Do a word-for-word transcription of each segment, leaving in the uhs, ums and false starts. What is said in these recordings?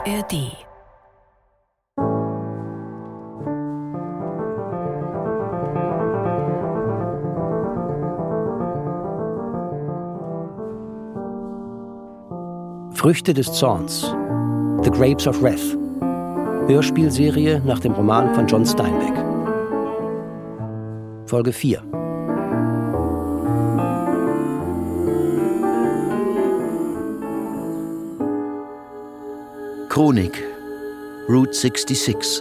R D. Früchte des Zorns. The Grapes of Wrath. Hörspielserie nach dem Roman von John Steinbeck. Folge vier. Chronik, Route sechsundsechzig.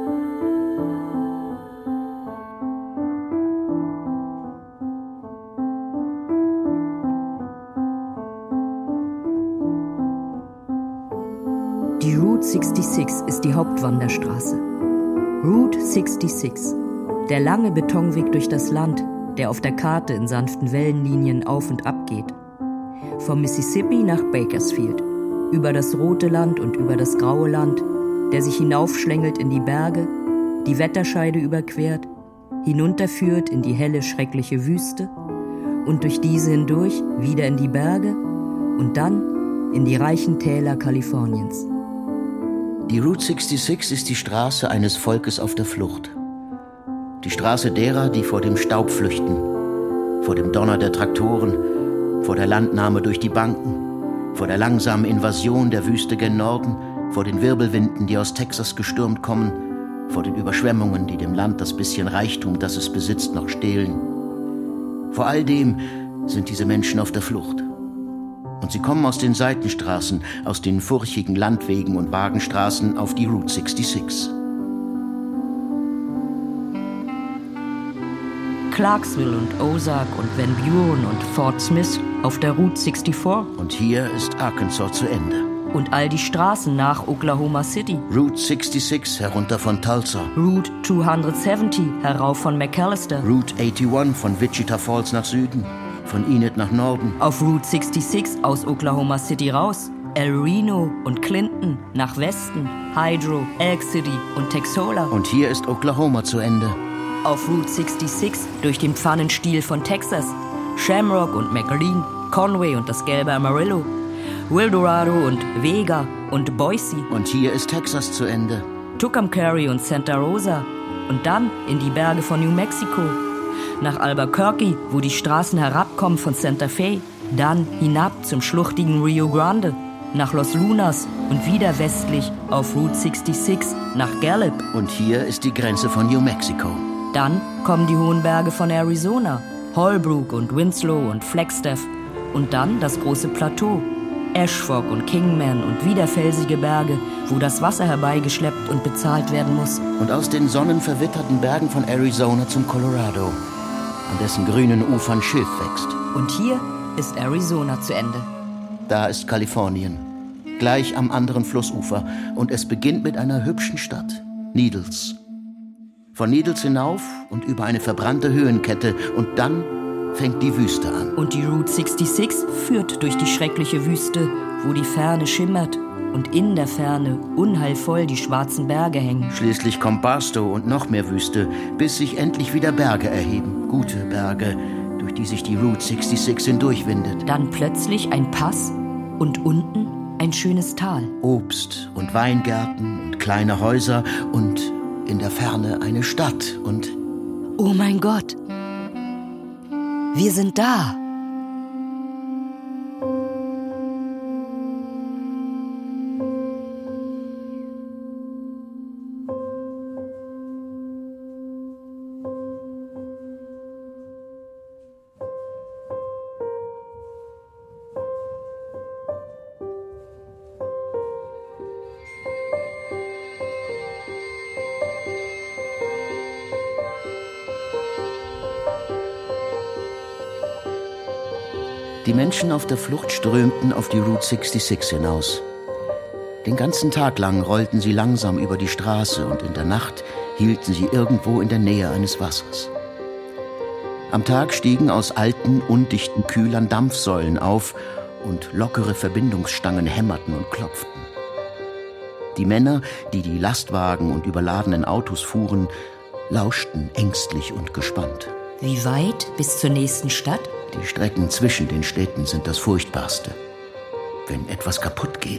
Die Route sechsundsechzig ist die Hauptwanderstraße. Route sechsundsechzig, der lange Betonweg durch das Land, der auf der Karte in sanften Wellenlinien auf und ab geht. Vom Mississippi nach Bakersfield, über das rote Land und über das graue Land, der sich hinaufschlängelt in die Berge, die Wetterscheide überquert, hinunterführt in die helle, schreckliche Wüste und durch diese hindurch wieder in die Berge und dann in die reichen Täler Kaliforniens. Die Route sechsundsechzig ist die Straße eines Volkes auf der Flucht. Die Straße derer, die vor dem Staub flüchten, vor dem Donner der Traktoren, vor der Landnahme durch die Banken, vor der langsamen Invasion der Wüste gen Norden, vor den Wirbelwinden, die aus Texas gestürmt kommen, vor den Überschwemmungen, die dem Land das bisschen Reichtum, das es besitzt, noch stehlen. Vor all dem sind diese Menschen auf der Flucht. Und sie kommen aus den Seitenstraßen, aus den furchigen Landwegen und Wagenstraßen auf die Route sechsundsechzig. Clarksville und Ozark und Van Buren und Fort Smith auf der Route vierundsechzig. Und hier ist Arkansas zu Ende. Und all die Straßen nach Oklahoma City. Route sechsundsechzig herunter von Tulsa. Route zweihundertsiebzig herauf von McAllister. Route einundachtzig von Wichita Falls nach Süden, von Enid nach Norden. Auf Route sechsundsechzig aus Oklahoma City raus. El Reno und Clinton nach Westen. Hydro, Elk City und Texola. Und hier ist Oklahoma zu Ende. Auf Route sechsundsechzig durch den Pfannenstiel von Texas. Shamrock und McLean, Conway und das gelbe Amarillo, Wildorado und Vega und Boise. Und hier ist Texas zu Ende. Tucumcari und Santa Rosa. Und dann in die Berge von New Mexico. Nach Albuquerque, wo die Straßen herabkommen von Santa Fe. Dann hinab zum schluchtigen Rio Grande. Nach Los Lunas und wieder westlich auf Route sechsundsechzig nach Gallup. Und hier ist die Grenze von New Mexico. Dann kommen die hohen Berge von Arizona. Holbrook und Winslow und Flagstaff und dann das große Plateau, Ashford und Kingman und wieder felsige Berge, wo das Wasser herbeigeschleppt und bezahlt werden muss. Und aus den sonnenverwitterten Bergen von Arizona zum Colorado, an dessen grünen Ufern Schilf wächst. Und hier ist Arizona zu Ende. Da ist Kalifornien, gleich am anderen Flussufer, und es beginnt mit einer hübschen Stadt, Needles. Von Needles hinauf und über eine verbrannte Höhenkette und dann fängt die Wüste an. Und die Route sechsundsechzig führt durch die schreckliche Wüste, wo die Ferne schimmert und in der Ferne unheilvoll die schwarzen Berge hängen. Schließlich kommt Barstow und noch mehr Wüste, bis sich endlich wieder Berge erheben, gute Berge, durch die sich die Route sechsundsechzig hindurchwindet. Dann plötzlich ein Pass und unten ein schönes Tal. Obst und Weingärten und kleine Häuser und in der Ferne eine Stadt und... Oh mein Gott! Wir sind da! Die Menschen auf der Flucht strömten auf die Route sechsundsechzig hinaus. Den ganzen Tag lang rollten sie langsam über die Straße und in der Nacht hielten sie irgendwo in der Nähe eines Wassers. Am Tag stiegen aus alten, undichten Kühlern Dampfsäulen auf und lockere Verbindungsstangen hämmerten und klopften. Die Männer, die die Lastwagen und überladenen Autos fuhren, lauschten ängstlich und gespannt. Wie weit bis zur nächsten Stadt? Die Strecken zwischen den Städten sind das Furchtbarste. Wenn etwas kaputt geht.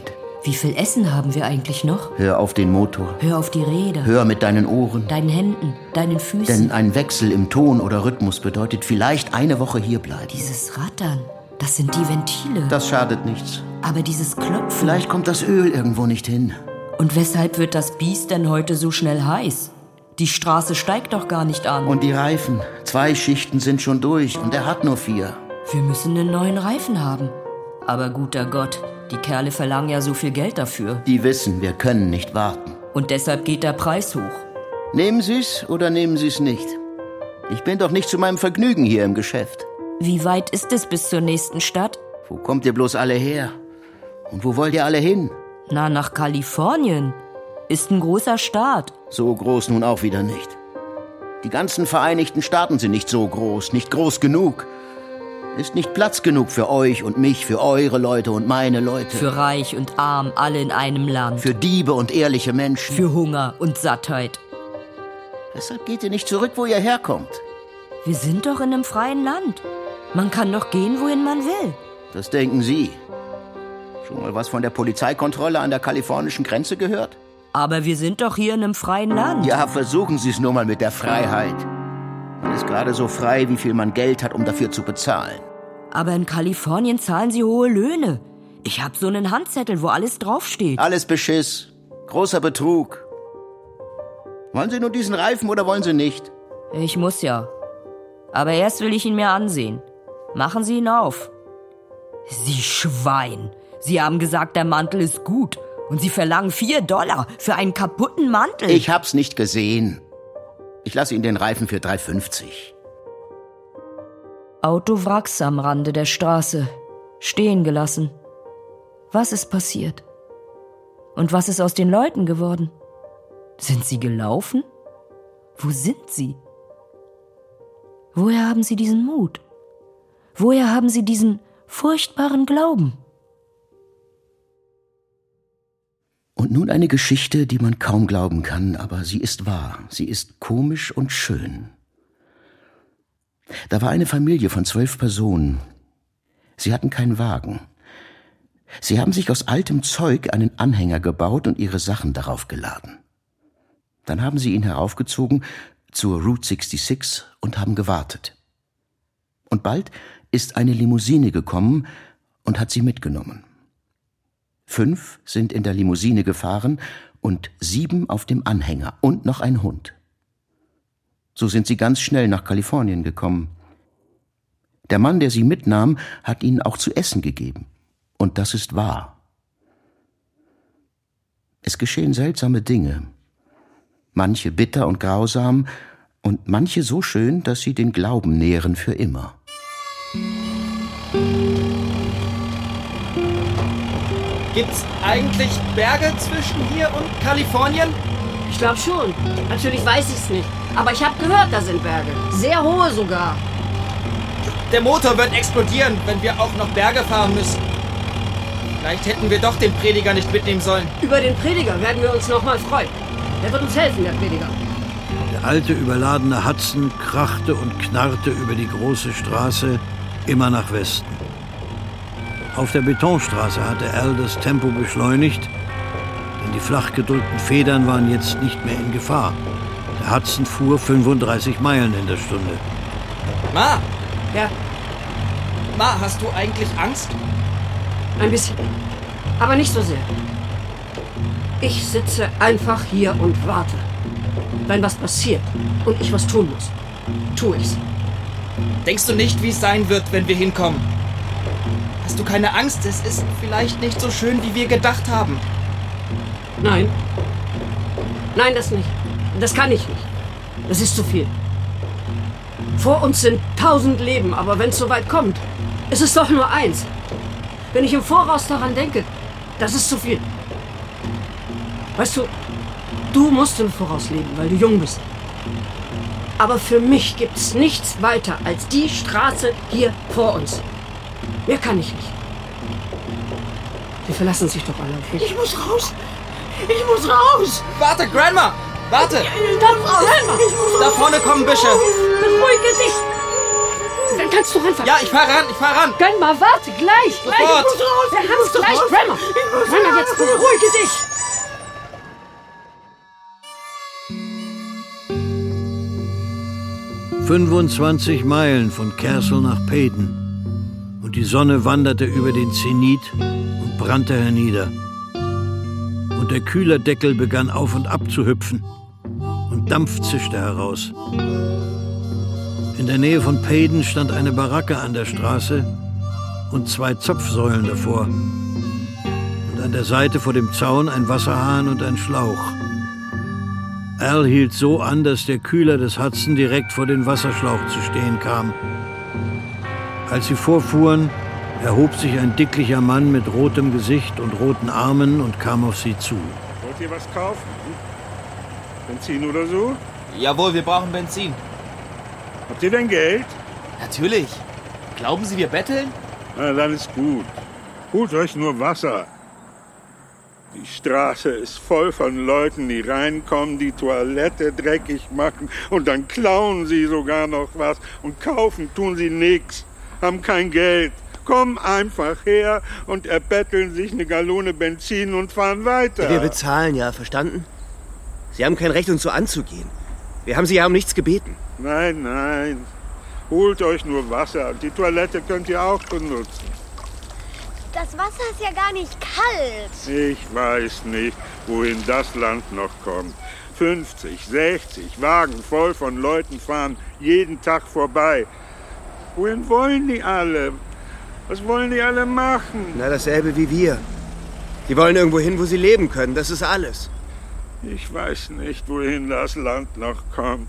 Wie viel Essen haben wir eigentlich noch? Hör auf den Motor. Hör auf die Räder. Hör mit deinen Ohren. Deinen Händen, deinen Füßen. Denn ein Wechsel im Ton oder Rhythmus bedeutet vielleicht eine Woche hierbleiben. Dieses Rattern, das sind die Ventile. Das schadet nichts. Aber dieses Klopfen... Vielleicht kommt das Öl irgendwo nicht hin. Und weshalb wird das Biest denn heute so schnell heiß? Die Straße steigt doch gar nicht an. Und die Reifen. Zwei Schichten sind schon durch und er hat nur vier. Wir müssen einen neuen Reifen haben. Aber guter Gott, die Kerle verlangen ja so viel Geld dafür. Die wissen, wir können nicht warten. Und deshalb geht der Preis hoch. Nehmen Sie's oder nehmen Sie's nicht? Ich bin doch nicht zu meinem Vergnügen hier im Geschäft. Wie weit ist es bis zur nächsten Stadt? Wo kommt ihr bloß alle her? Und wo wollt ihr alle hin? Na, nach Kalifornien. Ist ein großer Staat. So groß nun auch wieder nicht. Die ganzen Vereinigten Staaten sind nicht so groß, nicht groß genug. Ist nicht Platz genug für euch und mich, für eure Leute und meine Leute. Für reich und arm, alle in einem Land. Für Diebe und ehrliche Menschen. Für Hunger und Sattheit. Weshalb geht ihr nicht zurück, wo ihr herkommt? Wir sind doch in einem freien Land. Man kann doch gehen, wohin man will. Das denken Sie. Schon mal was von der Polizeikontrolle an der kalifornischen Grenze gehört? Aber wir sind doch hier in einem freien Land. Ja, versuchen Sie es nur mal mit der Freiheit. Man ist gerade so frei, wie viel man Geld hat, um dafür zu bezahlen. Aber in Kalifornien zahlen sie hohe Löhne. Ich hab so einen Handzettel, wo alles draufsteht. Alles Beschiss. Großer Betrug. Wollen Sie nur diesen Reifen oder wollen Sie nicht? Ich muss ja. Aber erst will ich ihn mir ansehen. Machen Sie ihn auf. Sie Schwein. Sie haben gesagt, der Mantel ist gut. Und Sie verlangen vier Dollar für einen kaputten Mantel. Ich hab's nicht gesehen. Ich lasse Ihnen den Reifen für drei fünfzig. Autowracks am Rande der Straße. Stehen gelassen. Was ist passiert? Und was ist aus den Leuten geworden? Sind sie gelaufen? Wo sind sie? Woher haben sie diesen Mut? Woher haben sie diesen furchtbaren Glauben? Und nun eine Geschichte, die man kaum glauben kann, aber sie ist wahr. Sie ist komisch und schön. Da war eine Familie von zwölf Personen. Sie hatten keinen Wagen. Sie haben sich aus altem Zeug einen Anhänger gebaut und ihre Sachen darauf geladen. Dann haben sie ihn heraufgezogen zur Route sechsundsechzig und haben gewartet. Und bald ist eine Limousine gekommen und hat sie mitgenommen. Fünf sind in der Limousine gefahren und sieben auf dem Anhänger und noch ein Hund. So sind sie ganz schnell nach Kalifornien gekommen. Der Mann, der sie mitnahm, hat ihnen auch zu essen gegeben. Und das ist wahr. Es geschehen seltsame Dinge. Manche bitter und grausam und manche so schön, dass sie den Glauben nähren für immer. Gibt's eigentlich Berge zwischen hier und Kalifornien? Ich glaube schon. Natürlich weiß ich's nicht. Aber ich habe gehört, da sind Berge. Sehr hohe sogar. Der Motor wird explodieren, wenn wir auch noch Berge fahren müssen. Vielleicht hätten wir doch den Prediger nicht mitnehmen sollen. Über den Prediger werden wir uns noch mal freuen. Der wird uns helfen, der Prediger. Der alte, überladene Hudson krachte und knarrte über die große Straße immer nach Westen. Auf der Betonstraße hatte Al das Tempo beschleunigt, denn die flach gedrückten Federn waren jetzt nicht mehr in Gefahr. Der Hudson fuhr fünfunddreißig Meilen in der Stunde. Ma! Ja? Ma, hast du eigentlich Angst? Ein bisschen. Aber nicht so sehr. Ich sitze einfach hier und warte. Wenn was passiert und ich was tun muss, tue ich's. Denkst du nicht, wie es sein wird, wenn wir hinkommen? Hast du keine Angst? Es ist vielleicht nicht so schön, wie wir gedacht haben. Nein. Nein, das nicht. Das kann ich nicht. Das ist zu viel. Vor uns sind tausend Leben, aber wenn es so weit kommt, ist es doch nur eins. Wenn ich im Voraus daran denke, das ist zu viel. Weißt du, du musst im Voraus leben, weil du jung bist. Aber für mich gibt's nichts weiter als die Straße hier vor uns. Mehr kann ich nicht. Sie verlassen sich doch alle auf mich. Ich muss raus. Ich muss raus. Warte, Grandma! Warte! Da, Grandma! Da vorne kommen Büsche. Beruhige dich. Dann kannst du ranfahren. Ja, ich fahre ran, ich fahre ran. Grandma, warte, gleich. Sofort. Wir haben's gleich, Grandma. Grandma, jetzt beruhig fünfundzwanzig Meilen von Castle nach Payden und die Sonne wanderte über den Zenit und brannte hernieder. Und der Kühlerdeckel begann auf und ab zu hüpfen und Dampf zischte heraus. In der Nähe von Payden stand eine Baracke an der Straße und zwei Zapfsäulen davor. Und an der Seite vor dem Zaun ein Wasserhahn und ein Schlauch. Al hielt so an, dass der Kühler des Hudson direkt vor den Wasserschlauch zu stehen kam. Als sie vorfuhren, erhob sich ein dicklicher Mann mit rotem Gesicht und roten Armen und kam auf sie zu. Wollt ihr was kaufen? Benzin oder so? Jawohl, wir brauchen Benzin. Habt ihr denn Geld? Natürlich. Glauben Sie, wir betteln? Na, dann ist gut. Holt euch nur Wasser. Die Straße ist voll von Leuten, die reinkommen, die Toilette dreckig machen und dann klauen sie sogar noch was und kaufen tun sie nix, haben kein Geld. Kommen einfach her und erbetteln sich eine Gallone Benzin und fahren weiter. Wir bezahlen ja, verstanden? Sie haben kein Recht, uns so anzugehen. Wir haben Sie ja um nichts gebeten. Nein, nein. Holt euch nur Wasser. Die Toilette könnt ihr auch benutzen. Das Wasser ist ja gar nicht kalt. Ich weiß nicht, wohin das Land noch kommt. fünfzig, sechzig Wagen voll von Leuten fahren jeden Tag vorbei. Wohin wollen die alle? Was wollen die alle machen? Na, dasselbe wie wir. Die wollen irgendwo hin, wo sie leben können. Das ist alles. Ich weiß nicht, wohin das Land noch kommt.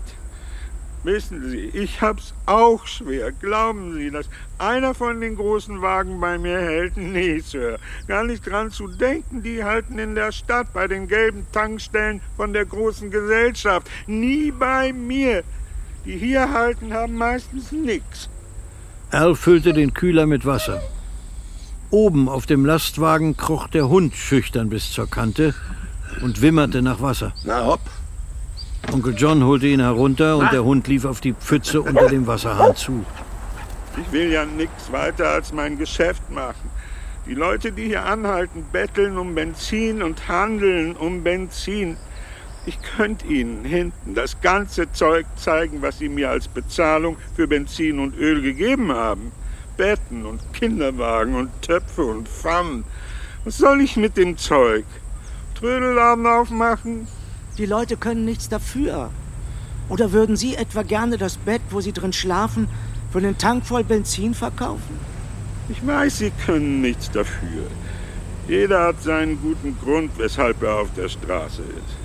Wissen Sie, ich hab's auch schwer. Glauben Sie, dass einer von den großen Wagen bei mir hält? Nee, Sir. Gar nicht dran zu denken, die halten in der Stadt bei den gelben Tankstellen von der großen Gesellschaft. Nie bei mir. Die hier halten, haben meistens nix. Al füllte den Kühler mit Wasser. Oben auf dem Lastwagen kroch der Hund schüchtern bis zur Kante und wimmerte nach Wasser. Na hopp. Onkel John holte ihn herunter und der Hund lief auf die Pfütze unter dem Wasserhahn zu. Ich will ja nichts weiter als mein Geschäft machen. Die Leute, die hier anhalten, betteln um Benzin und handeln um Benzin. Ich könnte ihnen hinten das ganze Zeug zeigen, was sie mir als Bezahlung für Benzin und Öl gegeben haben. Betten und Kinderwagen und Töpfe und Pfannen. Was soll ich mit dem Zeug? Trödelladen aufmachen? Die Leute können nichts dafür. Oder würden Sie etwa gerne das Bett, wo Sie drin schlafen, für einen Tank voll Benzin verkaufen? Ich weiß, Sie können nichts dafür. Jeder hat seinen guten Grund, weshalb er auf der Straße ist.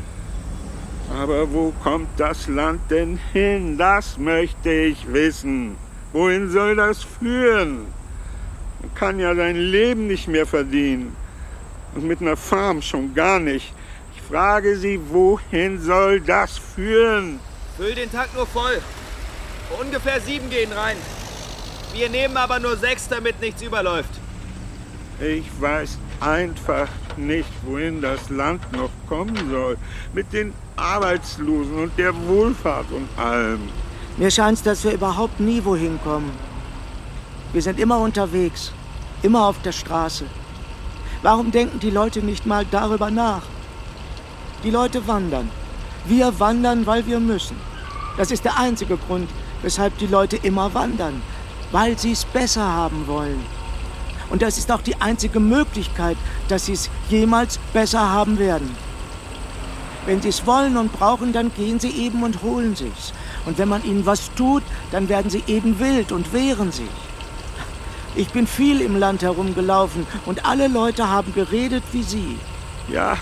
Aber wo kommt das Land denn hin? Das möchte ich wissen. Wohin soll das führen? Man kann ja sein Leben nicht mehr verdienen. Und mit einer Farm schon gar nicht. Ich frage Sie, wohin soll das führen? Füll den Tank nur voll. Ungefähr sieben gehen rein. Wir nehmen aber nur sechs, damit nichts überläuft. Ich weiß einfach nicht, wohin das Land noch kommen soll. Mit den Arbeitslosen und der Wohlfahrt und allem. Mir scheint's, dass wir überhaupt nie wohin kommen. Wir sind immer unterwegs, immer auf der Straße. Warum denken die Leute nicht mal darüber nach? Die Leute wandern. Wir wandern, weil wir müssen. Das ist der einzige Grund, weshalb die Leute immer wandern. Weil sie es besser haben wollen. Und das ist auch die einzige Möglichkeit, dass sie es jemals besser haben werden. Wenn sie es wollen und brauchen, dann gehen sie eben und holen sich's. Und wenn man ihnen was tut, dann werden sie eben wild und wehren sich. Ich bin viel im Land herumgelaufen und alle Leute haben geredet wie Sie. Ja,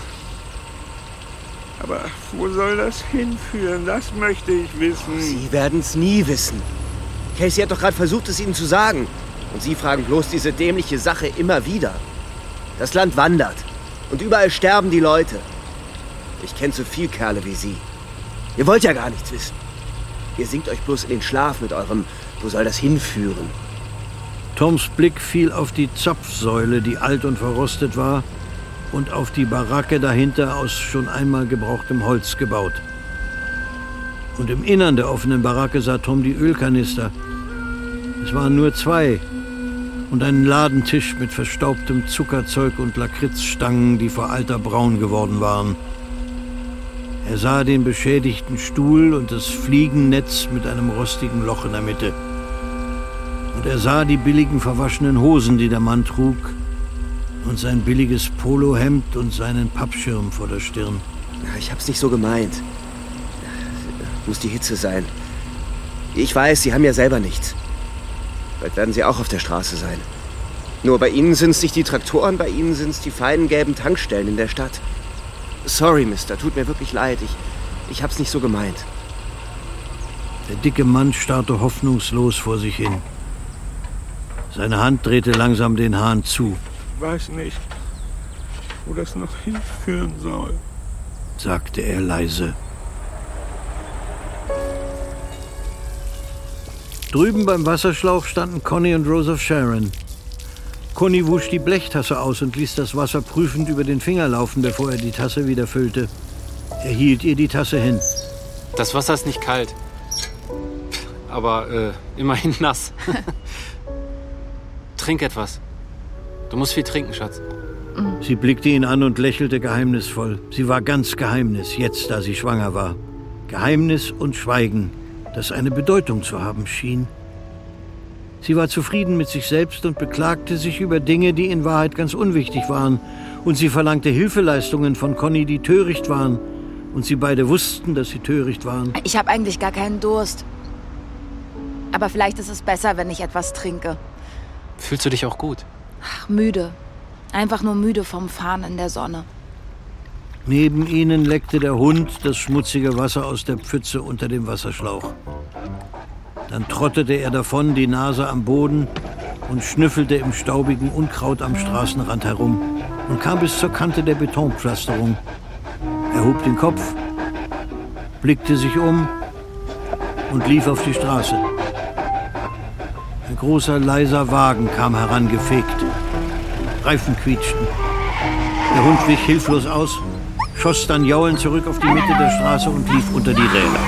aber wo soll das hinführen? Das möchte ich wissen. Sie werden es nie wissen. Casey hat doch gerade versucht, es Ihnen zu sagen. Und Sie fragen bloß diese dämliche Sache immer wieder. Das Land wandert. Und überall sterben die Leute. Ich kenne so viel Kerle wie Sie. Ihr wollt ja gar nichts wissen. Ihr sinkt euch bloß in den Schlaf mit eurem, wo soll das hinführen? Toms Blick fiel auf die Zapfsäule, die alt und verrostet war, und auf die Baracke dahinter aus schon einmal gebrauchtem Holz gebaut. Und im Innern der offenen Baracke sah Tom die Ölkanister. Es waren nur zwei und einen Ladentisch mit verstaubtem Zuckerzeug und Lakritzstangen, die vor Alter braun geworden waren. Er sah den beschädigten Stuhl und das Fliegennetz mit einem rostigen Loch in der Mitte. Und er sah die billigen verwaschenen Hosen, die der Mann trug, und sein billiges Polohemd und seinen Pappschirm vor der Stirn. Ich hab's nicht so gemeint. Muss die Hitze sein. Ich weiß, Sie haben ja selber nichts. Bald werden Sie auch auf der Straße sein. Nur bei Ihnen sind's nicht die Traktoren, bei Ihnen sind's die feinen gelben Tankstellen in der Stadt. Sorry, Mister, tut mir wirklich leid. Ich, ich hab's nicht so gemeint. Der dicke Mann starrte hoffnungslos vor sich hin. Seine Hand drehte langsam den Hahn zu. Ich weiß nicht, wo das noch hinführen soll, sagte er leise. Drüben beim Wasserschlauch standen Connie und Rose of Sharon. Connie wusch die Blechtasse aus und ließ das Wasser prüfend über den Finger laufen, bevor er die Tasse wieder füllte. Er hielt ihr die Tasse hin. Das Wasser ist nicht kalt, aber äh, immerhin nass. Trink etwas. Du musst viel trinken, Schatz. Sie blickte ihn an und lächelte geheimnisvoll. Sie war ganz Geheimnis, jetzt, da sie schwanger war. Geheimnis und Schweigen, das eine Bedeutung zu haben schien. Sie war zufrieden mit sich selbst und beklagte sich über Dinge, die in Wahrheit ganz unwichtig waren. Und sie verlangte Hilfeleistungen von Connie, die töricht waren. Und sie beide wussten, dass sie töricht waren. Ich habe eigentlich gar keinen Durst. Aber vielleicht ist es besser, wenn ich etwas trinke. Fühlst du dich auch gut? Ach, müde. Einfach nur müde vom Fahren in der Sonne. Neben ihnen leckte der Hund das schmutzige Wasser aus der Pfütze unter dem Wasserschlauch. Dann trottete er davon, die Nase am Boden, und schnüffelte im staubigen Unkraut am Straßenrand herum und kam bis zur Kante der Betonpflasterung. Er hob den Kopf, blickte sich um und lief auf die Straße. Ein großer, leiser Wagen kam herangefegt. Reifen quietschten. Der Hund wich hilflos aus, schoss dann jaulend zurück auf die Mitte der Straße und lief unter die Räder.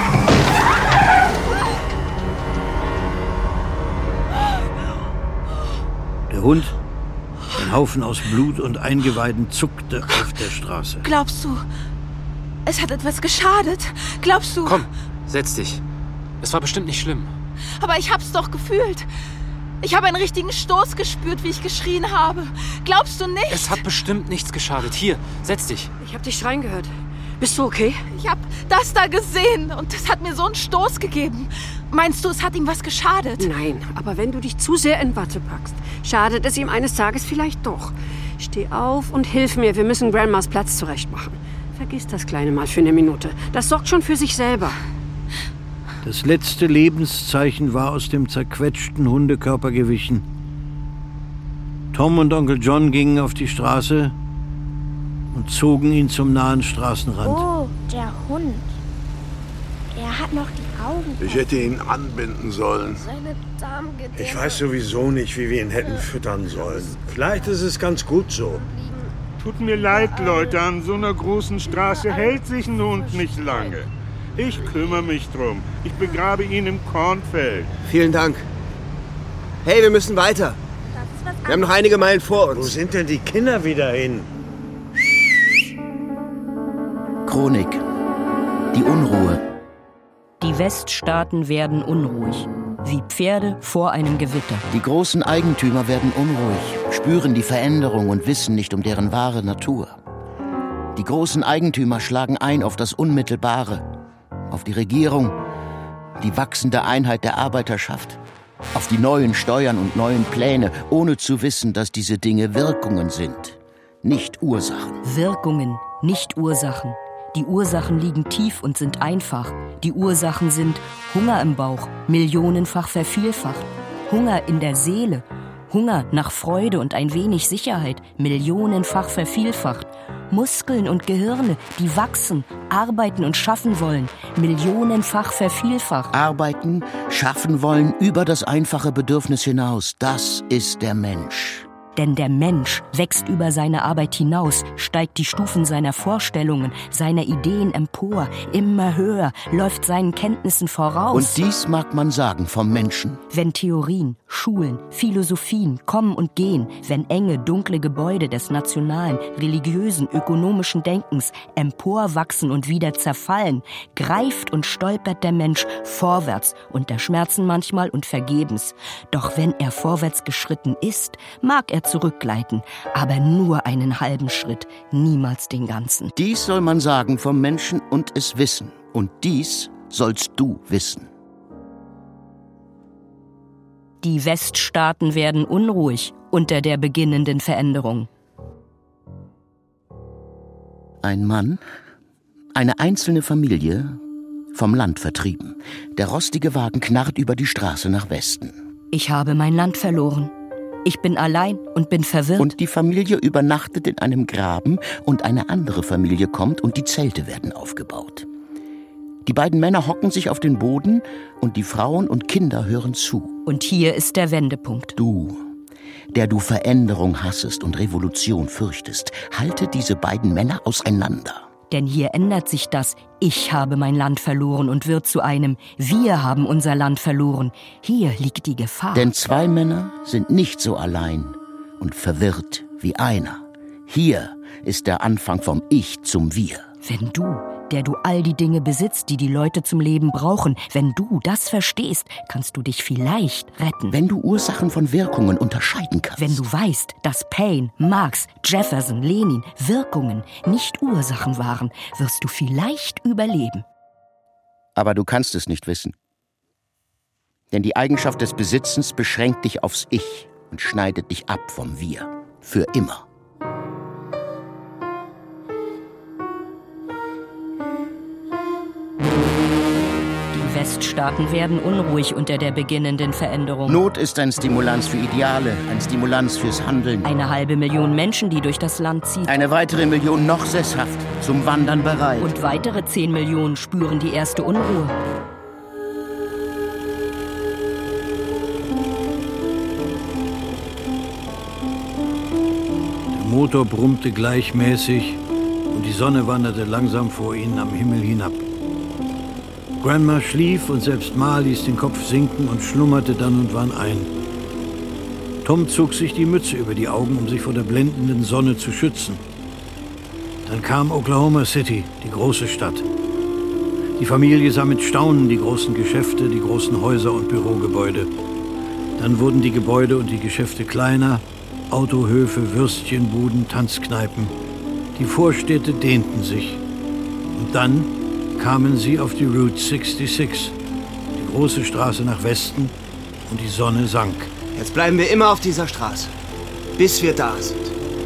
Der Hund, ein Haufen aus Blut und Eingeweiden, zuckte auf der Straße. Glaubst du, es hat etwas geschadet? Glaubst du... Komm, setz dich. Es war bestimmt nicht schlimm. Aber ich hab's doch gefühlt. Ich habe einen richtigen Stoß gespürt, wie ich geschrien habe. Glaubst du nicht? Es hat bestimmt nichts geschadet. Hier, setz dich. Ich habe dich schreien gehört. Bist du okay? Ich habe das da gesehen und das hat mir so einen Stoß gegeben. Meinst du, es hat ihm was geschadet? Nein, aber wenn du dich zu sehr in Watte packst, schadet es ihm eines Tages vielleicht doch. Steh auf und hilf mir. Wir müssen Grandmas Platz zurechtmachen. Vergiss das Kleine mal für eine Minute. Das sorgt schon für sich selber. Das letzte Lebenszeichen war aus dem zerquetschten Hundekörper gewichen. Tom und Onkel John gingen auf die Straße und zogen ihn zum nahen Straßenrand. Oh, der Hund. Er hat noch die Augen. Ich hätte ihn anbinden sollen. Seine Darmgedärme. Ich weiß sowieso nicht, wie wir ihn hätten füttern sollen. Vielleicht ist es ganz gut so. Tut mir leid, Leute, an so einer großen Straße hält sich ein Hund nicht lange. Ich kümmere mich drum. Ich begrabe ihn im Kornfeld. Vielen Dank. Hey, wir müssen weiter. Wir haben noch einige Meilen vor uns. Wo sind denn die Kinder wieder hin? Chronik. Die Unruhe. Die Weststaaten werden unruhig, wie Pferde vor einem Gewitter. Die großen Eigentümer werden unruhig, spüren die Veränderung und wissen nicht um deren wahre Natur. Die großen Eigentümer schlagen ein auf das Unmittelbare, auf die Regierung, die wachsende Einheit der Arbeiterschaft, auf die neuen Steuern und neuen Pläne, ohne zu wissen, dass diese Dinge Wirkungen sind, nicht Ursachen. Wirkungen, nicht Ursachen. Die Ursachen liegen tief und sind einfach. Die Ursachen sind Hunger im Bauch, millionenfach vervielfacht. Hunger in der Seele, Hunger nach Freude und ein wenig Sicherheit, millionenfach vervielfacht. Muskeln und Gehirne, die wachsen, arbeiten und schaffen wollen, millionenfach vervielfacht. Arbeiten, schaffen wollen über das einfache Bedürfnis hinaus, das ist der Mensch. Denn der Mensch wächst über seine Arbeit hinaus, steigt die Stufen seiner Vorstellungen, seiner Ideen empor, immer höher, läuft seinen Kenntnissen voraus. Und dies mag man sagen vom Menschen. Wenn Theorien, Schulen, Philosophien kommen und gehen, wenn enge, dunkle Gebäude des nationalen, religiösen, ökonomischen Denkens emporwachsen und wieder zerfallen, greift und stolpert der Mensch vorwärts, unter Schmerzen manchmal und vergebens. Doch wenn er vorwärts geschritten ist, mag er zurückgleiten, aber nur einen halben Schritt, niemals den ganzen. Dies soll man sagen vom Menschen und es wissen. Und dies sollst du wissen. Die Weststaaten werden unruhig unter der beginnenden Veränderung. Ein Mann, eine einzelne Familie, vom Land vertrieben. Der rostige Wagen knarrt über die Straße nach Westen. Ich habe mein Land verloren. Ich bin allein und bin verwirrt. Und die Familie übernachtet in einem Graben und eine andere Familie kommt und die Zelte werden aufgebaut. Die beiden Männer hocken sich auf den Boden und die Frauen und Kinder hören zu. Und hier ist der Wendepunkt. Du, der du Veränderung hassest und Revolution fürchtest, halte diese beiden Männer auseinander. Denn hier ändert sich das Ich habe mein Land verloren und wird zu einem Wir haben unser Land verloren. Hier liegt die Gefahr. Denn zwei Männer sind nicht so allein und verwirrt wie einer. Hier ist der Anfang vom Ich zum Wir. Wenn du, der du all die Dinge besitzt, die die Leute zum Leben brauchen, wenn du das verstehst, kannst du dich vielleicht retten. Wenn du Ursachen von Wirkungen unterscheiden kannst. Wenn du weißt, dass Paine, Marx, Jefferson, Lenin Wirkungen, nicht Ursachen waren, wirst du vielleicht überleben. Aber du kannst es nicht wissen. Denn die Eigenschaft des Besitzens beschränkt dich aufs Ich und schneidet dich ab vom Wir. Für immer. Die Weststaaten werden unruhig unter der beginnenden Veränderung. Not ist ein Stimulans für Ideale, ein Stimulans fürs Handeln. Eine halbe Million Menschen, die durch das Land zieht. Eine weitere Million noch sesshaft, zum Wandern bereit. Und weitere zehn Millionen spüren die erste Unruhe. Der Motor brummte gleichmäßig und die Sonne wanderte langsam vor ihnen am Himmel hinab. Grandma schlief und selbst Ma ließ den Kopf sinken und schlummerte dann und wann ein. Tom zog sich die Mütze über die Augen, um sich vor der blendenden Sonne zu schützen. Dann kam Oklahoma City, die große Stadt. Die Familie sah mit Staunen die großen Geschäfte, die großen Häuser und Bürogebäude. Dann wurden die Gebäude und die Geschäfte kleiner, Autohöfe, Würstchenbuden, Tanzkneipen. Die Vorstädte dehnten sich. Und dann kamen sie auf die Route sechsundsechzig, die große Straße nach Westen, und die Sonne sank. Jetzt bleiben wir immer auf dieser Straße, bis wir da sind.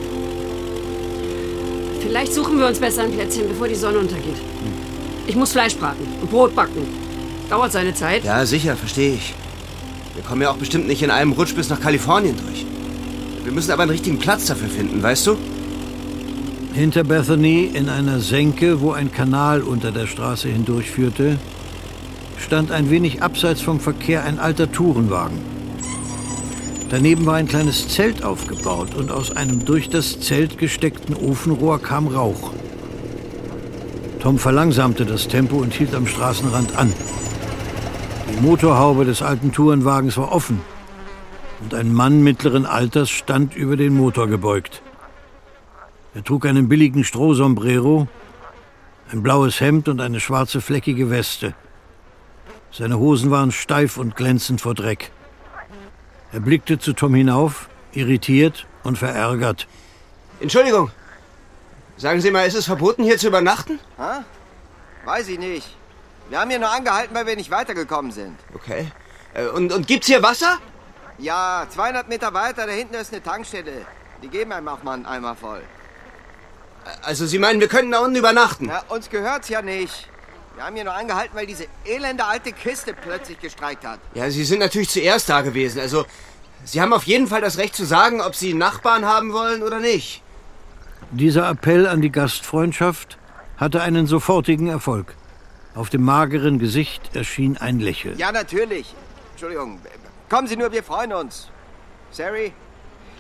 Vielleicht suchen wir uns besser ein Plätzchen, bevor die Sonne untergeht. Ich muss Fleisch braten und Brot backen. Dauert seine Zeit. Ja, sicher, verstehe ich. Wir kommen ja auch bestimmt nicht in einem Rutsch bis nach Kalifornien durch. Wir müssen aber einen richtigen Platz dafür finden, weißt du? Hinter Bethany, in einer Senke, wo ein Kanal unter der Straße hindurchführte, stand ein wenig abseits vom Verkehr ein alter Tourenwagen. Daneben war ein kleines Zelt aufgebaut und aus einem durch das Zelt gesteckten Ofenrohr kam Rauch. Tom verlangsamte das Tempo und hielt am Straßenrand an. Die Motorhaube des alten Tourenwagens war offen und ein Mann mittleren Alters stand über den Motor gebeugt. Er trug einen billigen Strohsombrero, ein blaues Hemd und eine schwarze fleckige Weste. Seine Hosen waren steif und glänzend vor Dreck. Er blickte zu Tom hinauf, irritiert und verärgert. Entschuldigung, sagen Sie mal, ist es verboten, hier zu übernachten? Ha? Weiß ich nicht. Wir haben hier nur angehalten, weil wir nicht weitergekommen sind. Okay. Und, und gibt's hier Wasser? Ja, zweihundert Meter weiter, da hinten ist eine Tankstelle. Die geben einem auch mal einen Eimer voll. Also Sie meinen, wir könnten da unten übernachten? Na, uns gehört's ja nicht. Wir haben hier nur angehalten, weil diese elende alte Kiste plötzlich gestreikt hat. Ja, Sie sind natürlich zuerst da gewesen. Also, Sie haben auf jeden Fall das Recht zu sagen, ob Sie Nachbarn haben wollen oder nicht. Dieser Appell an die Gastfreundschaft hatte einen sofortigen Erfolg. Auf dem mageren Gesicht erschien ein Lächeln. Ja, natürlich. Entschuldigung. Kommen Sie nur, wir freuen uns. Sari,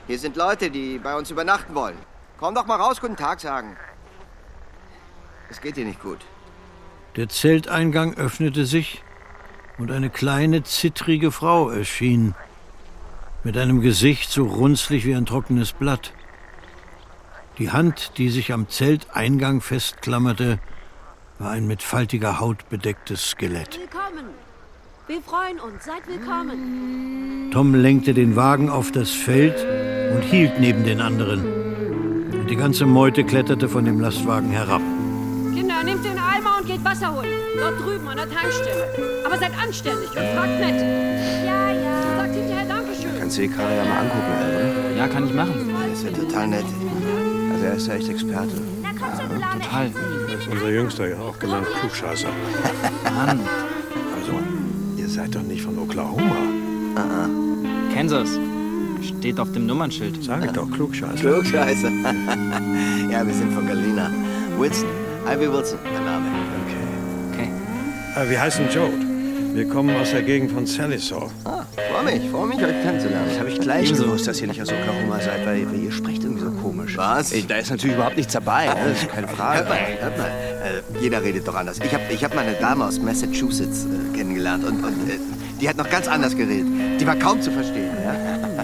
Hier sind Leute, die bei uns übernachten wollen. Komm doch mal raus, guten Tag sagen. Es geht dir nicht gut. Der Zelteingang öffnete sich und eine kleine, zittrige Frau erschien, mit einem Gesicht so runzlig wie ein trockenes Blatt. Die Hand, die sich am Zelteingang festklammerte, war ein mit faltiger Haut bedecktes Skelett. Willkommen. Wir freuen uns. Seid willkommen. Tom lenkte den Wagen auf das Feld und hielt neben den anderen. Und die ganze Meute kletterte von dem Lastwagen herab. Kinder, nehmt den Eimer und geht Wasser holen. Dort drüben an der Tankstelle. Aber seid anständig und fragt nett. Ja, ja. Sagt hinterher Dankeschön. Kannst du die Karre ja mal angucken, oder? Ja, kann ich machen. Das ist ja total nett. Also er ist ja echt Experte. Na komm schon, Solane. Total. Das ist unser Jüngster ja auch genannt Klugscheißer. Mann. Also, ihr seid doch nicht von Oklahoma. Ah, Kansas. Steht auf dem Nummernschild. Sag ich doch, Klugscheißer. Klugscheißer. Ja, wir sind von Galena. Wilson. Ivy Wilson, der Name. Okay. Okay. Wir heißen Joe. Wir kommen aus der Gegend von Salisaw. Ah, freu mich, freu mich, euch kennenzulernen. Das habe ich gleich gewusst, dass ihr nicht aus Oklahoma seid, weil, weil ihr sprecht irgendwie so komisch. Was? Ey, da ist natürlich überhaupt nichts dabei, ne? Das ist keine Frage. Hört mal, hört mal. Äh, jeder redet doch anders. Ich habe ich hab mal eine Dame aus Massachusetts äh, kennengelernt und, und äh, die hat noch ganz anders geredet. Die war kaum zu verstehen. Ja?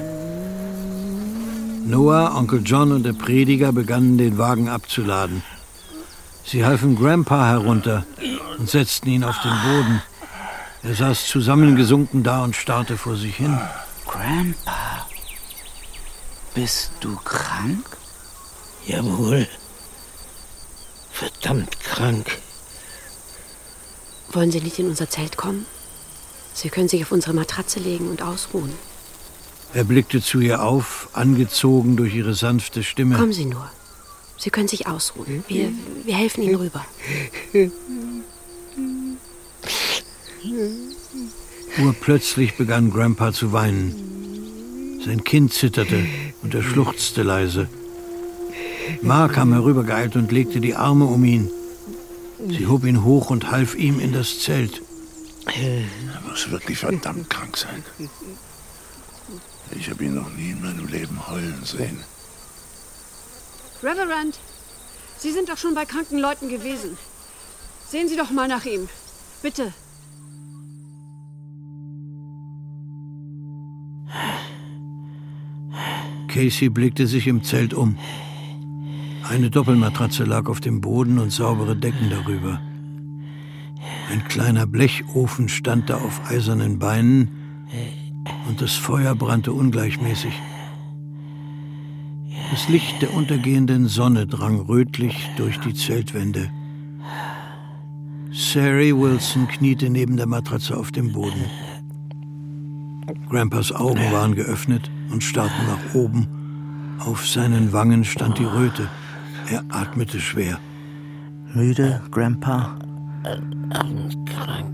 Noah, Onkel John und der Prediger begannen, den Wagen abzuladen. Sie halfen Grandpa herunter und setzten ihn auf den Boden. Er saß zusammengesunken da und starrte vor sich hin. Grandpa, bist du krank? Jawohl. Verdammt krank. Wollen Sie nicht in unser Zelt kommen? Sie können sich auf unsere Matratze legen und ausruhen. Er blickte zu ihr auf, angezogen durch ihre sanfte Stimme. Kommen Sie nur. Sie können sich ausruhen. Wir, wir helfen Ihnen rüber. Urplötzlich begann Grandpa zu weinen. Sein Kinn zitterte und er schluchzte leise. Ma kam herübergeeilt und legte die Arme um ihn. Sie hob ihn hoch und half ihm in das Zelt. Er muss wirklich verdammt krank sein. Ich habe ihn noch nie in meinem Leben heulen sehen. Reverend, Sie sind doch schon bei kranken Leuten gewesen. Sehen Sie doch mal nach ihm. Bitte. Casey blickte sich im Zelt um. Eine Doppelmatratze lag auf dem Boden und saubere Decken darüber. Ein kleiner Blechofen stand da auf eisernen Beinen und das Feuer brannte ungleichmäßig. Das Licht der untergehenden Sonne drang rötlich durch die Zeltwände. Sari Wilson kniete neben der Matratze auf dem Boden. Grandpas Augen waren geöffnet und starrten nach oben. Auf seinen Wangen stand die Röte. Er atmete schwer. Müde, Grandpa? Krank.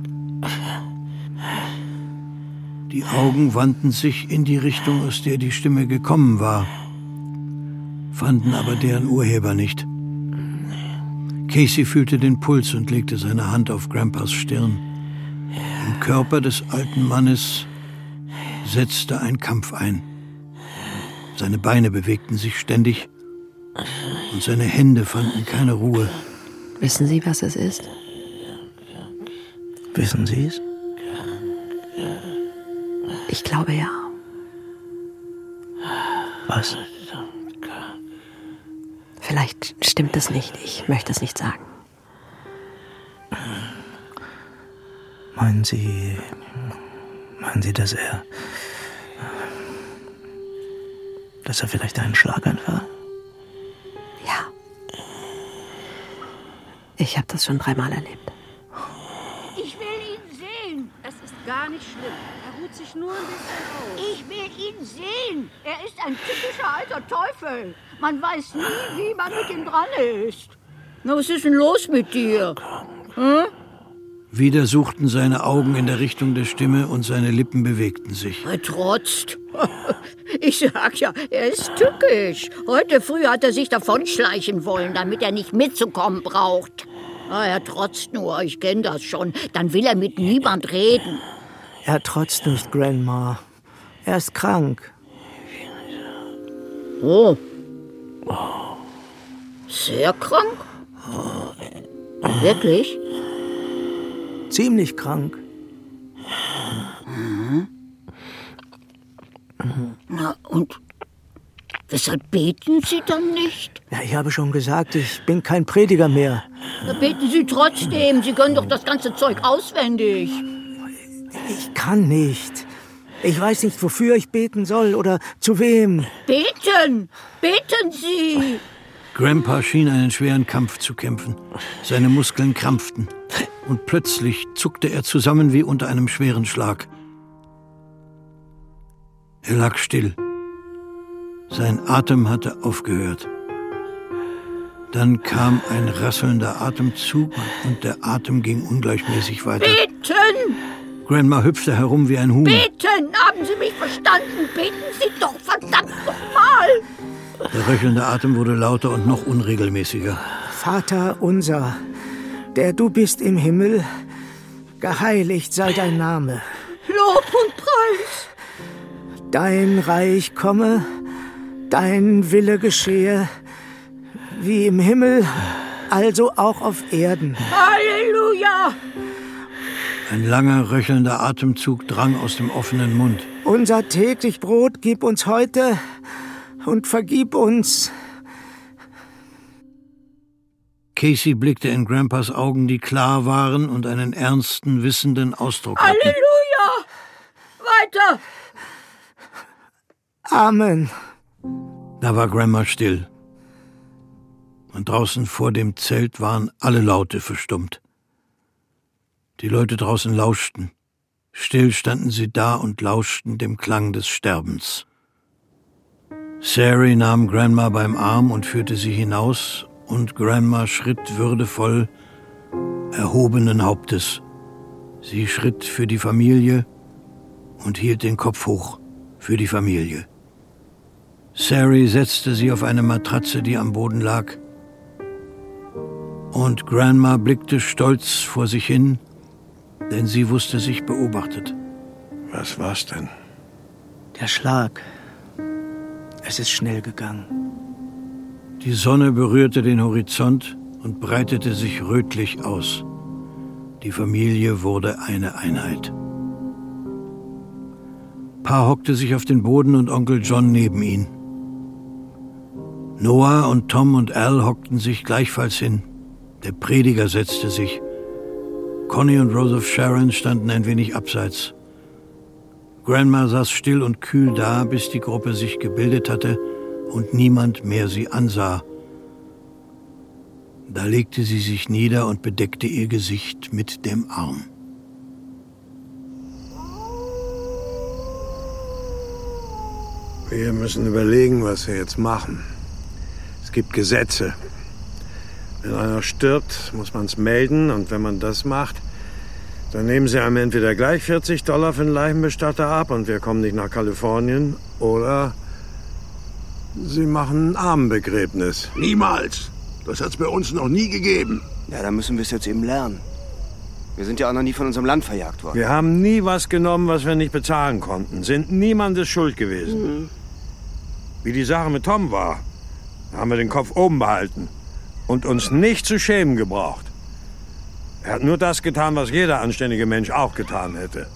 Die Augen wandten sich in die Richtung, aus der die Stimme gekommen war, fanden aber deren Urheber nicht. Casey fühlte den Puls und legte seine Hand auf Grandpas Stirn. Im Körper des alten Mannes setzte ein Kampf ein. Seine Beine bewegten sich ständig und seine Hände fanden keine Ruhe. Wissen Sie, was es ist? Wissen Sie es? Ich glaube ja. Was? Vielleicht stimmt es nicht. Ich möchte es nicht sagen. Meinen Sie... Meinen Sie, dass er... dass er vielleicht einen Schlaganfall? Ja. Ich habe das schon dreimal erlebt. Ich will ihn sehen. Es ist gar nicht schlimm. Er ruht sich nur ein bisschen aus. Ich will ihn sehen. Er ist ein typischer alter Teufel. Man weiß nie, wie man mit ihm dran ist. Na, was ist denn los mit dir? Hm? Wieder suchten seine Augen in der Richtung der Stimme und seine Lippen bewegten sich. Er trotzt. Ich sag ja, er ist tückisch. Heute früh hat er sich davonschleichen wollen, damit er nicht mitzukommen braucht. Ah, er trotzt nur, ich kenne das schon. Dann will er mit niemand reden. Er trotzt nicht, Grandma. Er ist krank. Oh. Sehr krank? Wirklich? Ziemlich krank. Mhm. Na, und weshalb beten Sie dann nicht? Ja, ich habe schon gesagt, ich bin kein Prediger mehr. Na, beten Sie trotzdem. Sie können doch das ganze Zeug auswendig. Ich kann nicht. Ich weiß nicht, wofür ich beten soll oder zu wem. Beten! Beten Sie! Grandpa schien einen schweren Kampf zu kämpfen. Seine Muskeln krampften. Und plötzlich zuckte er zusammen wie unter einem schweren Schlag. Er lag still. Sein Atem hatte aufgehört. Dann kam ein rasselnder Atemzug und der Atem ging ungleichmäßig weiter. Beten! Grandma hüpfte herum wie ein Huhn. Beten! Haben Sie mich verstanden? Beten Sie doch verdammt nochmal! Der röchelnde Atem wurde lauter und noch unregelmäßiger. Vater unser, der du bist im Himmel, geheiligt sei dein Name. Lob und Preis! Dein Reich komme, dein Wille geschehe, wie im Himmel, also auch auf Erden. Halleluja! Ein langer, röchelnder Atemzug drang aus dem offenen Mund. Unser täglich Brot gib uns heute und vergib uns. Casey blickte in Grandpas Augen, die klar waren und einen ernsten, wissenden Ausdruck hatten. Halleluja! Weiter! Amen. Da war Grandma still. Und draußen vor dem Zelt waren alle Laute verstummt. Die Leute draußen lauschten. Still standen sie da und lauschten dem Klang des Sterbens. Sari nahm Grandma beim Arm und führte sie hinaus, und Grandma schritt würdevoll, erhobenen Hauptes. Sie schritt für die Familie und hielt den Kopf hoch für die Familie. Sari setzte sie auf eine Matratze, die am Boden lag, und Grandma blickte stolz vor sich hin, denn sie wusste sich beobachtet. Was war's denn? Der Schlag. Es ist schnell gegangen. Die Sonne berührte den Horizont und breitete sich rötlich aus. Die Familie wurde eine Einheit. Pa hockte sich auf den Boden und Onkel John neben ihn. Noah und Tom und Al hockten sich gleichfalls hin. Der Prediger setzte sich. Connie und Rose of Sharon standen ein wenig abseits. Grandma saß still und kühl da, bis die Gruppe sich gebildet hatte und niemand mehr sie ansah. Da legte sie sich nieder und bedeckte ihr Gesicht mit dem Arm. Wir müssen überlegen, was wir jetzt machen. Es gibt Gesetze. Wenn einer stirbt, muss man es melden, und wenn man das macht, dann nehmen sie einem entweder gleich vierzig Dollar für den Leichenbestatter ab und wir kommen nicht nach Kalifornien, oder sie machen ein Armenbegräbnis. Niemals. Das hat's bei uns noch nie gegeben. Ja, dann müssen wir es jetzt eben lernen. Wir sind ja auch noch nie von unserem Land verjagt worden. Wir haben nie was genommen, was wir nicht bezahlen konnten. Sind niemandes schuld gewesen. Mhm. Wie die Sache mit Tom war, haben wir den Kopf oben behalten und uns nicht zu schämen gebraucht. Er hat nur das getan, was jeder anständige Mensch auch getan hätte.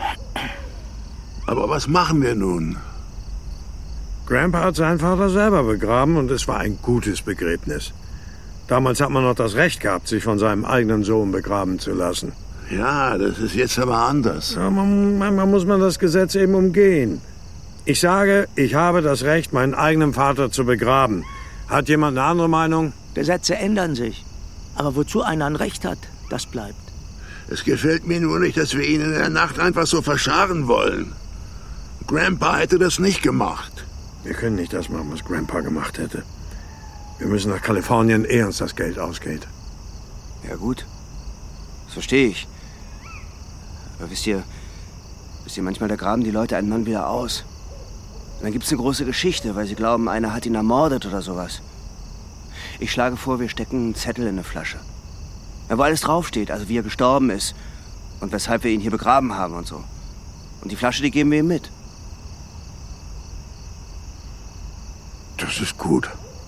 Aber was machen wir nun? Grandpa hat seinen Vater selber begraben und es war ein gutes Begräbnis. Damals hat man noch das Recht gehabt, sich von seinem eigenen Sohn begraben zu lassen. Ja, das ist jetzt aber anders. Ja, man, manchmal muss man das Gesetz eben umgehen. Ich sage, ich habe das Recht, meinen eigenen Vater zu begraben. Hat jemand eine andere Meinung? Gesetze ändern sich. Aber wozu einer ein Recht hat, das bleibt. Es gefällt mir nur nicht, dass wir ihn in der Nacht einfach so verscharren wollen. Grandpa hätte das nicht gemacht. Wir können nicht das machen, was Grandpa gemacht hätte. Wir müssen nach Kalifornien, ehe uns das Geld ausgeht. Ja gut, das verstehe ich. Aber wisst ihr, wisst ihr, manchmal da graben die Leute einen Mann wieder aus. Und dann gibt's eine große Geschichte, weil sie glauben, einer hat ihn ermordet oder sowas. Ich schlage vor, wir stecken einen Zettel in eine Flasche. Ja, wo alles draufsteht, also wie er gestorben ist und weshalb wir ihn hier begraben haben und so. Und die Flasche, die geben wir ihm mit. Das ist gut.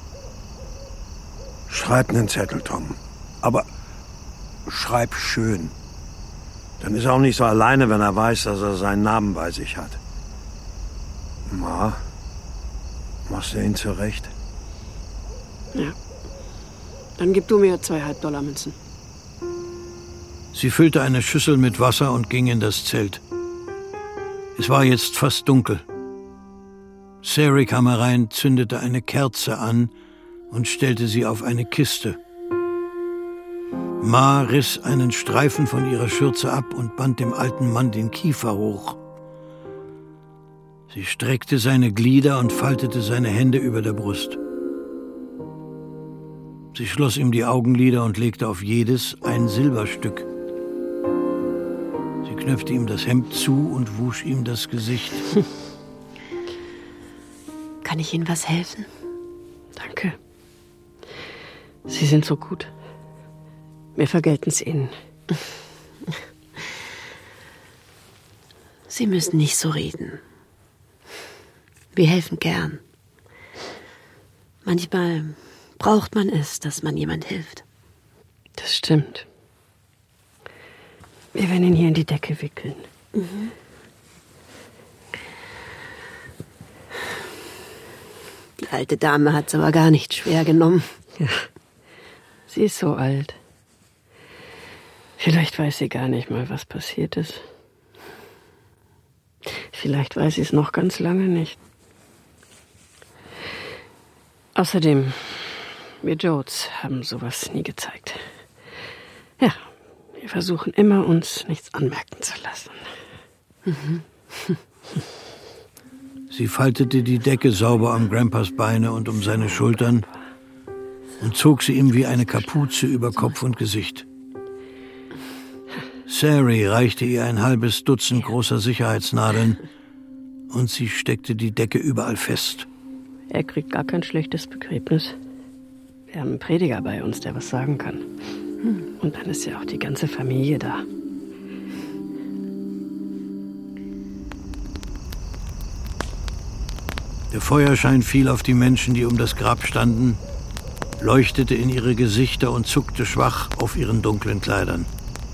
Schreib einen Zettel, Tom. Aber schreib schön. Dann ist er auch nicht so alleine, wenn er weiß, dass er seinen Namen bei sich hat. Ma, machst du ihn zurecht? Ja. Dann gib du mir zweieinhalb Dollar Münzen. Sie füllte eine Schüssel mit Wasser und ging in das Zelt. Es war jetzt fast dunkel. Sari kam herein, zündete eine Kerze an und stellte sie auf eine Kiste. Ma riss einen Streifen von ihrer Schürze ab und band dem alten Mann den Kiefer hoch. Sie streckte seine Glieder und faltete seine Hände über der Brust. Sie schloss ihm die Augenlider und legte auf jedes ein Silberstück. Sie knöpfte ihm das Hemd zu und wusch ihm das Gesicht. Kann ich Ihnen was helfen? Danke. Sie sind so gut. Wir vergelten es Ihnen. Sie müssen nicht so reden. Wir helfen gern. Manchmal braucht man es, dass man jemand hilft. Das stimmt. Wir werden ihn hier in die Decke wickeln. Mhm. Die alte Dame hat es aber gar nicht schwer genommen. Ja, sie ist so alt. Vielleicht weiß sie gar nicht mal, was passiert ist. Vielleicht weiß sie es noch ganz lange nicht. Außerdem, wir Jodes haben sowas nie gezeigt. Ja, wir versuchen immer, uns nichts anmerken zu lassen. Mhm. Sie faltete die Decke sauber um Grandpas Beine und um seine Schultern und zog sie ihm wie eine Kapuze über Kopf und Gesicht. Sari reichte ihr ein halbes Dutzend großer Sicherheitsnadeln und sie steckte die Decke überall fest. Er kriegt gar kein schlechtes Begräbnis. Wir haben einen Prediger bei uns, der was sagen kann. Und dann ist ja auch die ganze Familie da. Der Feuerschein fiel auf die Menschen, die um das Grab standen, leuchtete in ihre Gesichter und zuckte schwach auf ihren dunklen Kleidern.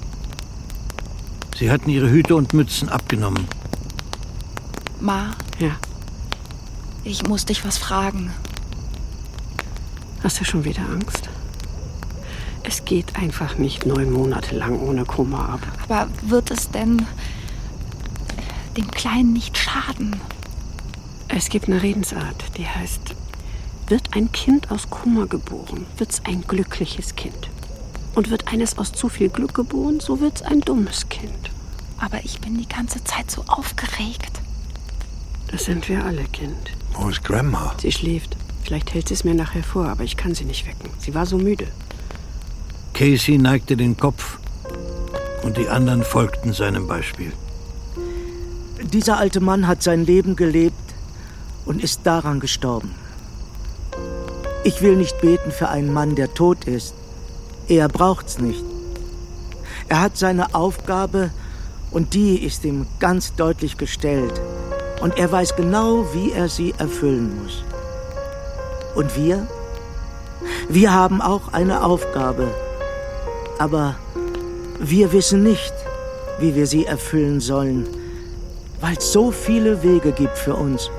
Sie hatten ihre Hüte und Mützen abgenommen. Ma? Ja? Ich muss dich was fragen. Hast du schon wieder Angst? Es geht einfach nicht neun Monate lang ohne Kummer ab. Aber wird es denn dem Kleinen nicht schaden? Es gibt eine Redensart, die heißt, wird ein Kind aus Kummer geboren, wird's ein glückliches Kind. Und wird eines aus zu viel Glück geboren, so wird's ein dummes Kind. Aber ich bin die ganze Zeit so aufgeregt. Das sind wir alle, Kind. Wo ist Grandma? Sie schläft. Vielleicht hält sie es mir nachher vor, aber ich kann sie nicht wecken. Sie war so müde. Casey neigte den Kopf und die anderen folgten seinem Beispiel. Dieser alte Mann hat sein Leben gelebt und ist daran gestorben. Ich will nicht beten für einen Mann, der tot ist. Er braucht's nicht. Er hat seine Aufgabe und die ist ihm ganz deutlich gestellt. Und er weiß genau, wie er sie erfüllen muss. Und wir? Wir haben auch eine Aufgabe. Aber wir wissen nicht, wie wir sie erfüllen sollen, weil es so viele Wege gibt für uns.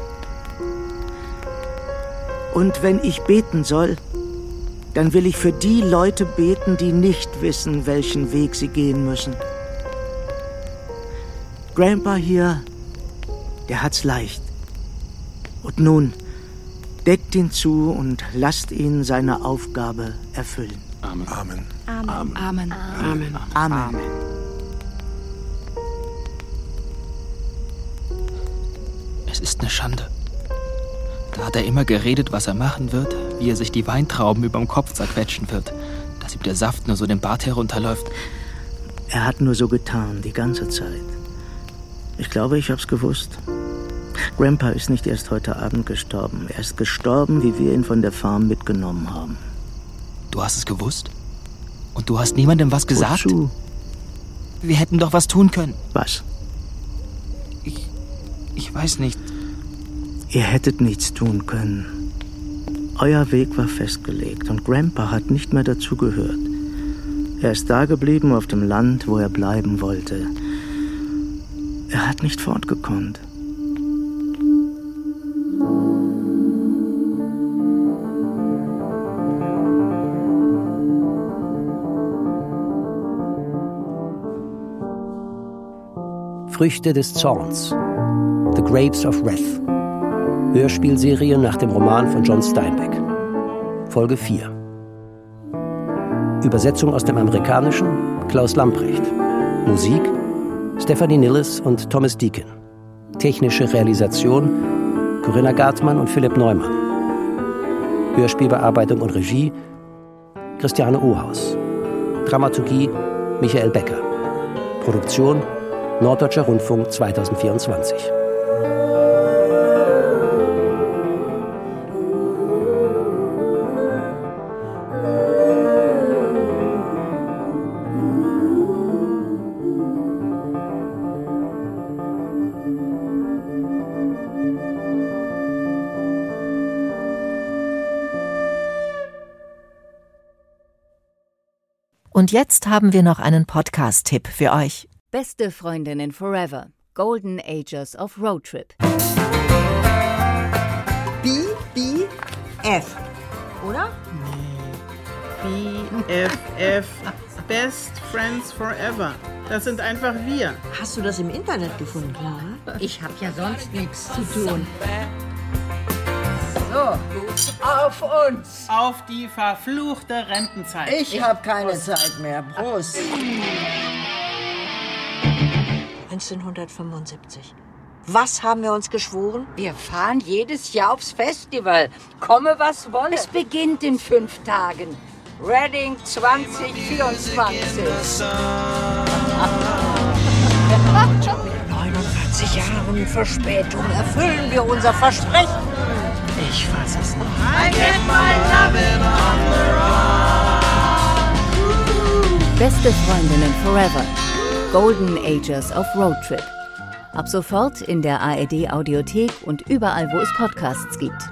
Und wenn ich beten soll, dann will ich für die Leute beten, die nicht wissen, welchen Weg sie gehen müssen. Grandpa hier, der hat's leicht. Und nun, deckt ihn zu und lasst ihn seine Aufgabe erfüllen. Amen. Amen. Amen. Amen. Amen. Amen. Es ist eine Schande. Da hat er immer geredet, was er machen wird, wie er sich die Weintrauben überm Kopf zerquetschen wird, dass ihm der Saft nur so den Bart herunterläuft. Er hat nur so getan, die ganze Zeit. Ich glaube, ich hab's gewusst. Grandpa ist nicht erst heute Abend gestorben. Er ist gestorben, wie wir ihn von der Farm mitgenommen haben. Du hast es gewusst? Und du hast niemandem was gesagt? Wozu? Wir hätten doch was tun können. Was? Ich, ich weiß nicht. Ihr hättet nichts tun können. Euer Weg war festgelegt und Grandpa hat nicht mehr dazugehört. Er ist da geblieben auf dem Land, wo er bleiben wollte. Er hat nicht fortgekonnt. Früchte des Zorns. The Grapes of Wrath. Hörspielserie nach dem Roman von John Steinbeck. Folge vier. Übersetzung aus dem Amerikanischen Klaus Lamprecht. Musik Stephanie Nilles und Thomas Deakin. Technische Realisation Corinna Gartmann und Philipp Neumann. Hörspielbearbeitung und Regie Christiane Ohaus. Dramaturgie Michael Becker. Produktion Norddeutscher Rundfunk zweitausendvierundzwanzig. Und jetzt haben wir noch einen Podcast-Tipp für euch. Beste Freundinnen Forever. Golden Ages of Road Trip. B B F, oder? B F F. Best Friends Forever. Das sind einfach wir. Hast du das im Internet gefunden, Clara? Ich hab ja sonst nichts zu tun. So, auf uns. Auf die verfluchte Rentenzeit. Ich, ich hab keine Prost. Zeit mehr. Prost. neunzehnhundertfünfundsiebzig. Was haben wir uns geschworen? Wir fahren jedes Jahr aufs Festival. Komme, was wolle. Es beginnt in fünf Tagen. Reading zwanzig vierundzwanzig. Mit neunundvierzig Jahren Verspätung erfüllen wir unser Versprechen. Ich fass es noch. I get my lovin' on the road. Beste Freundinnen Forever. Golden Ages of Road Trip. Ab sofort in der A R D Audiothek und überall, wo es Podcasts gibt.